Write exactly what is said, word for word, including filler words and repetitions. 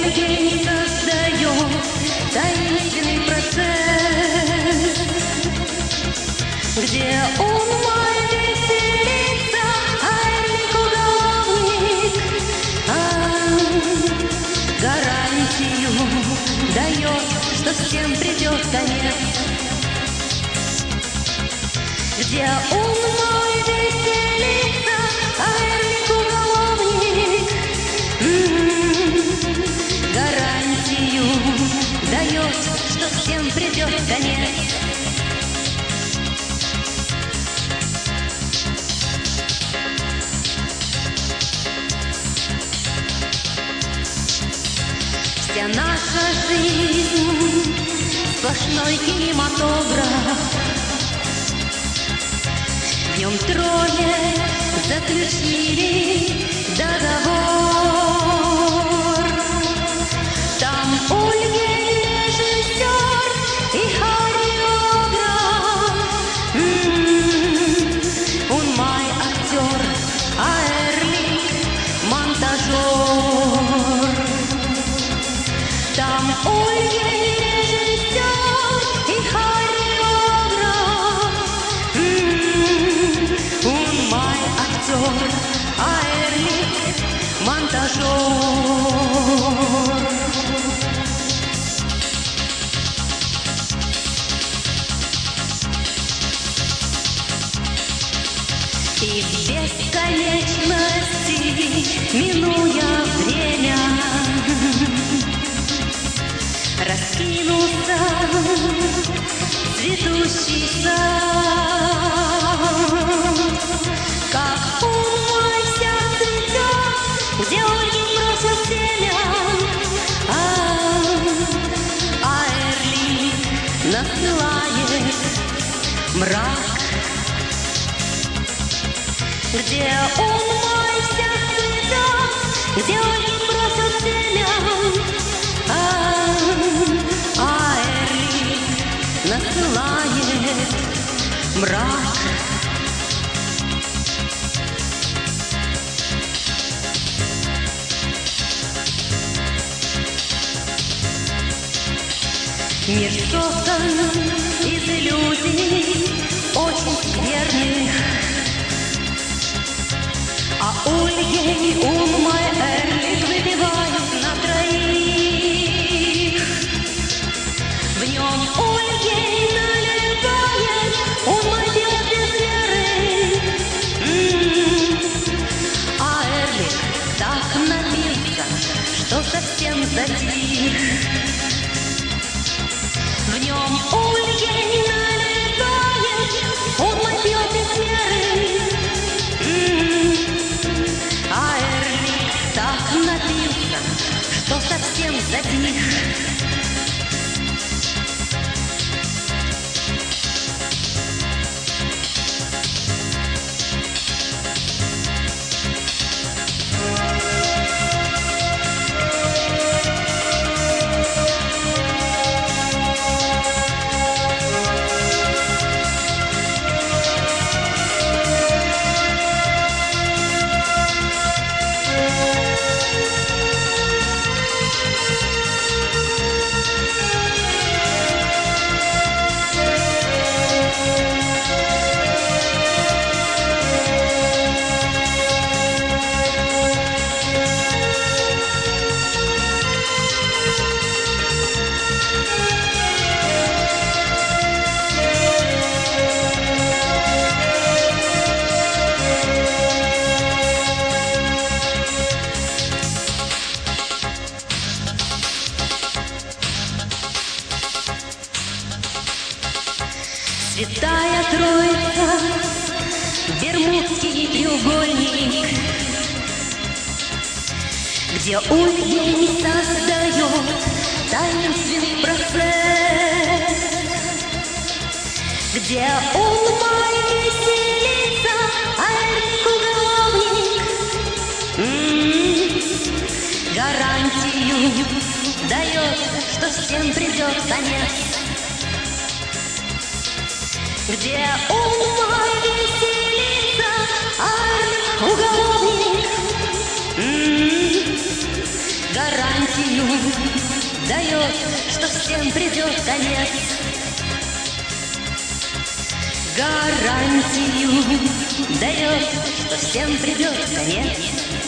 Ульгень создает таинственный процесс, где умой веселится Эрлик-уголовник, а гарантию дает, что всем придет конец. Где умой веселится Эрлик-уголовник, гарантию дает, что всем придет конец. Вся наша жизнь сплошной кинематограф. В нем трое заключили договор. Там Ульгень режиссер и хореограф. М-м-м, он мой актер, а Эрлик монтажер. Там Ульгень режиссер и хореограф. М-м-м, он мой актер, а Эрлик монтажер. И в бесконечности, минуя время, раскинулся цветущий сад. Как умой вся цветет, где Ольгин бросил семя, а, а Эрлик насылает мрак. Где умой вся цветет, где Ольгин бросил семя, а, а Эрлик насылает мрак. Мир создан из иллюзий очень скверных, а Ульгень, умой Эрлик выпивают на троих. В нем Ульгень наливает, умой пьет без меры. М-м-м. А Эрлик так напился, что совсем затих. В нем Ульгень наливает, умой пьет без меры. М-м-м. А Эрлик так напился, что совсем затих. Святая Троица, Бермудский треугольник, где Ульгень создает таинственный процесс, где умой веселится Эрлик-уголовник. М-м-м, гарантию дает, что всем придет конец. Где умой веселится Эрлик-уголовник. М-м-м, гарантию дает, что всем придет конец. Гарантию дает, что всем придет конец.